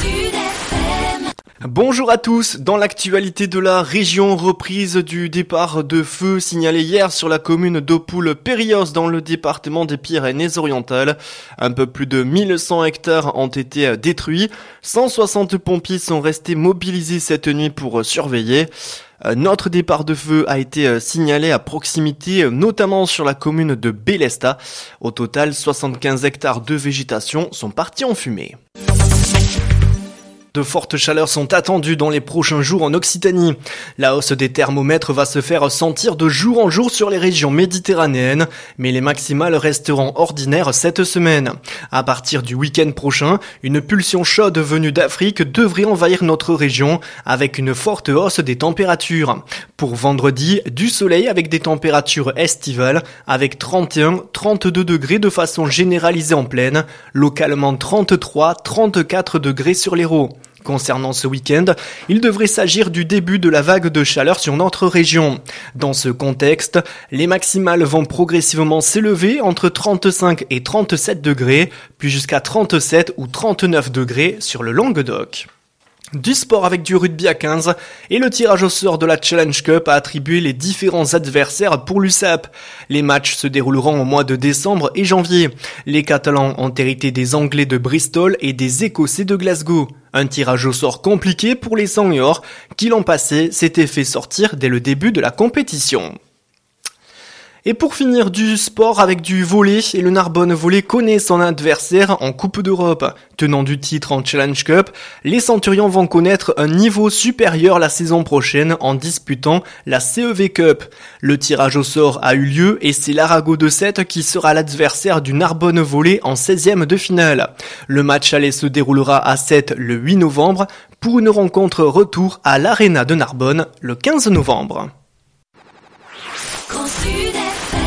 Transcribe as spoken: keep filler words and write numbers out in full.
Bonjour à tous, dans l'actualité de la région, reprise du départ de feu signalé hier sur la commune d'Opoules-Périos dans le département des Pyrénées-Orientales. Un peu plus de mille cent hectares ont été détruits, cent soixante pompiers sont restés mobilisés cette nuit pour surveiller. Notre départ de feu a été signalé à proximité, notamment sur la commune de Bélesta. Au total, soixante-quinze hectares de végétation sont partis en fumée. De fortes chaleurs sont attendues dans les prochains jours en Occitanie. La hausse des thermomètres va se faire sentir de jour en jour sur les régions méditerranéennes, mais les maximales resteront ordinaires cette semaine. À partir du week-end prochain, une pulsion chaude venue d'Afrique devrait envahir notre région avec une forte hausse des températures. Pour vendredi, du soleil avec des températures estivales avec trente et un à trente-deux degrés de façon généralisée en plaine, localement trente-trois à trente-quatre degrés sur l'Hérault. Concernant ce week-end, il devrait s'agir du début de la vague de chaleur sur notre région. Dans ce contexte, les maximales vont progressivement s'élever entre trente-cinq et trente-sept degrés, puis jusqu'à trente-sept ou trente-neuf degrés sur le Languedoc. Du sport avec du rugby à quinze et le tirage au sort de la Challenge Cup a attribué les différents adversaires pour l'U S A P. Les matchs se dérouleront au mois de décembre et janvier. Les Catalans ont hérité des Anglais de Bristol et des Écossais de Glasgow. Un tirage au sort compliqué pour les Seniors qui l'an passé s'étaient fait sortir dès le début de la compétition. Et pour finir, du sport avec du volley, et le Narbonne Volley connaît son adversaire en Coupe d'Europe. Tenant du titre en Challenge Cup, les Centurions vont connaître un niveau supérieur la saison prochaine en disputant la C E V Cup. Le tirage au sort a eu lieu et c'est l'Arago de Sète qui sera l'adversaire du Narbonne Volley en seizième de finale. Le match aller se déroulera à Sète le huit novembre pour une rencontre retour à l'Arena de Narbonne le quinze novembre. Grand Sud F M.